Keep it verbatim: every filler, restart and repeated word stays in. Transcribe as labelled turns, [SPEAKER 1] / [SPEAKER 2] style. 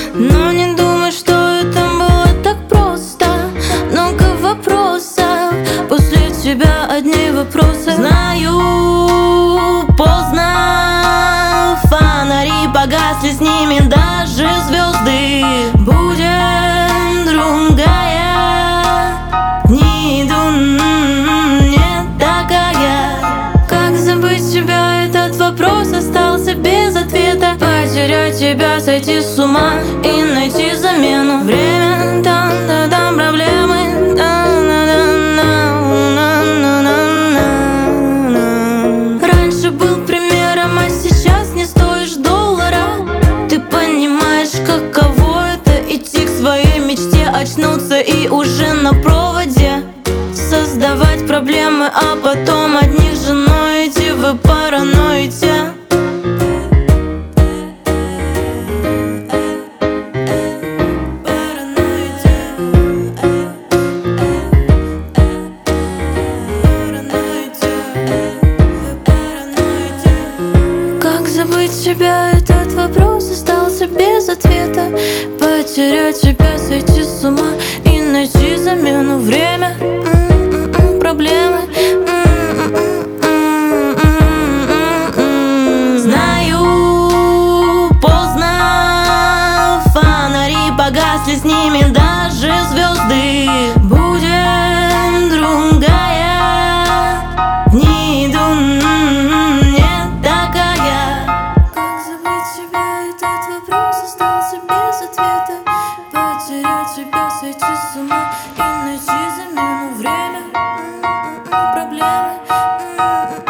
[SPEAKER 1] Но не думай, что это было так просто. Много вопросов, после тебя одни вопросы. Знаю, поздно, фонари погасли, с ними даже звезды. Будем другая, не иду, не такая. Как забыть тебя, этот вопрос остался без ответа. Потерять тебя, сойти с ума и найти замену. Время, там-та-там, проблемы. Раньше был примером, а сейчас не стоишь доллара. Ты понимаешь, каково это идти к своей мечте, очнуться и уже на проводе создавать проблемы, а потом от них женой идти. Вы параноите. Как забыть тебя, этот вопрос остался без ответа. Потерять тебя, сойти с ума и найти замену. Время, м-м-м, проблемы. М-м-м-м-м-м. Знаю, поздно, фонари погасли, с ними даже звезды. Будем другая, не иду, не такая. Как забыть тебя, этот вопрос остался без ответа. Потерять тебя, сойти с ума и найти замену. Время, м-м-м, проблемы. М-м-м.